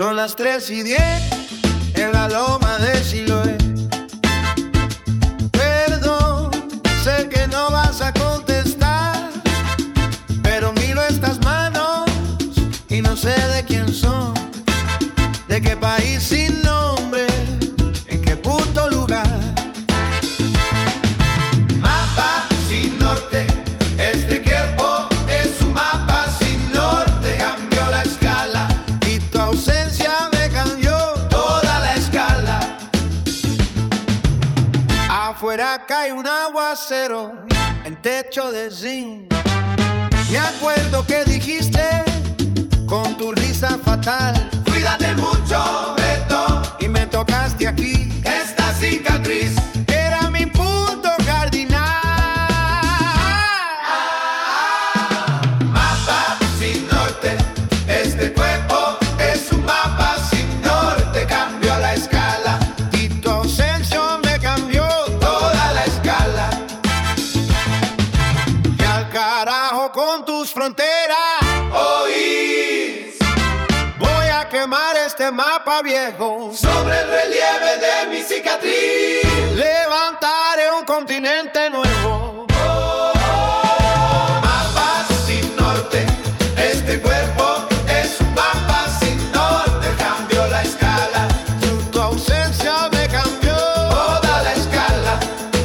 Son las 3:10 en la loma de Siloé. Perdón, sé que no vas a contestar, pero miro estas manos y no sé de quién son, de qué país sin nombre, en qué puto lugar. Mapa sin norte, este cuerpo es un mapa sin norte. Cambió la escala y tu ausencia me cambió toda la escala. Afuera cae un aguacero en techo de zinc. Me acuerdo que dijiste con tu risa fatal: cuídate mucho, Beto. Y me tocaste aquí esta cicatriz, que era mi punto cardinal. Mapa sin norte, este cuerpo es un mapa sin norte. Cambió la escala y tu ausencia me cambió toda la escala. Y al carajo con tus fronteras. Voy a quemar este mapa viejo sobre el relieve de mi cicatriz. Levantaré un continente nuevo. Mapa sin norte, este cuerpo es un mapa sin norte. Cambió la escala, tu ausencia me cambió toda la escala.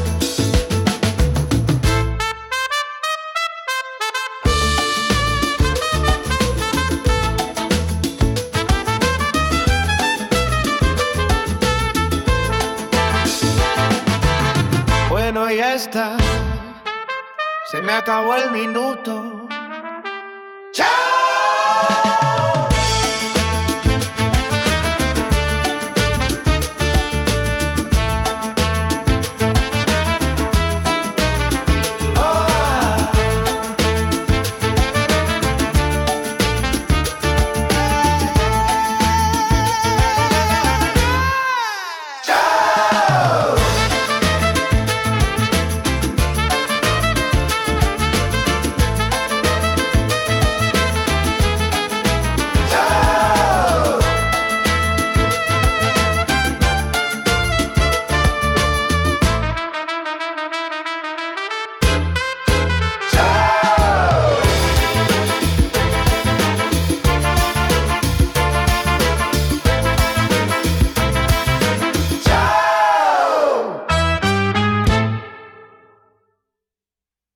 Bueno, ya está, se me acabó el minuto. ¡Chao!